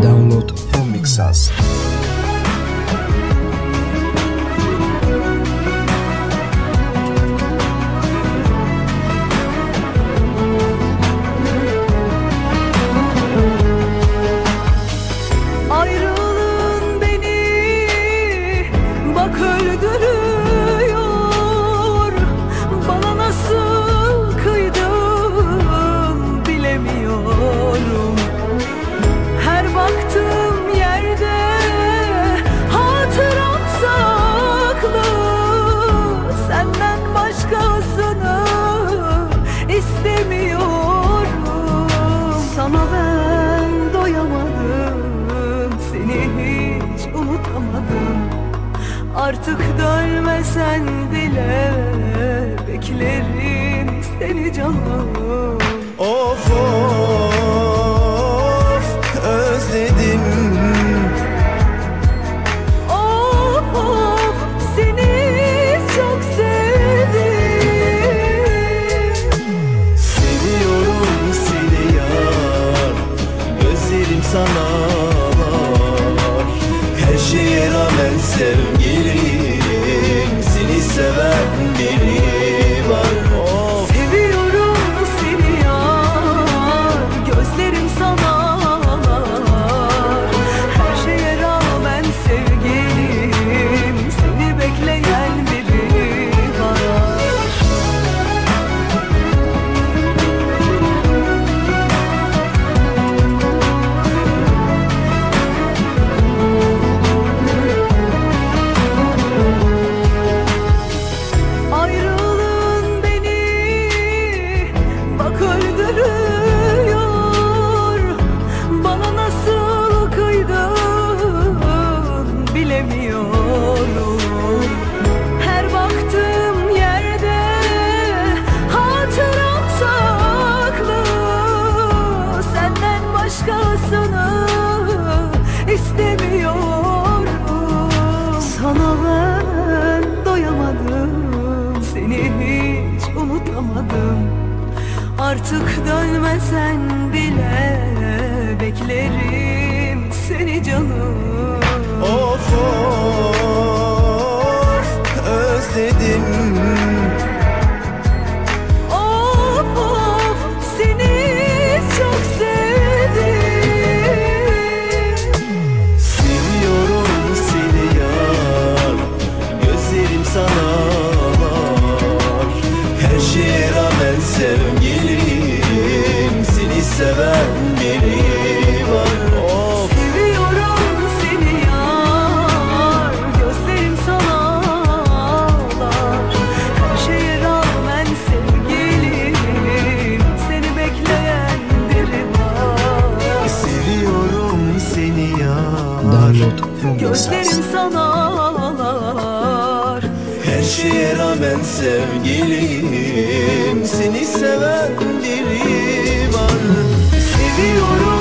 Download from Mixas. Ayrılığın beni bak öldürüyor. Bana nasıl kıydın bilemiyorum. Her baktığım yerde hatıram saklı. Senden başkasını istemiyorum. Sana ben doyamadım, seni hiç unutamadım. Artık dönmesen bile beklerim seni canım. Of of özledim. Of of seni çok sevdim. Seviyorum seni yar, gözlerim sana var. Her şeye rağmen sevgilim, seni seven biri var. Of. Seviyorum seni yar, gözlerim sana var. Her şeye rağmen sevgilim, seni bekleyen biri var. Ayrılığın beni bak öldürüyor. Bana nasıl kıydın bilemiyorum. Her baktığım yerde hatıram saklı. Senden başkasını istemiyorum. Sana ben doyamadım, seni hiç unutamadım. Artık dönmesen bile beklerim seni canım. Of of özledim. Of of seni çok sevdim. Seviyorum seni yar, gözlerim sana var. Her şeye rağmen sevgilim, seni seven biri var. Of. Seviyorum seni yar, gözlerim sana ağlar. Her şeye rağmen sevgilim, seni bekleyen biri var. Seviyorum seni yar, Download from Mixas. Gözlerim sana ağlar. her şeye rağmen sevgilim, seni seven biri var. Seviyorum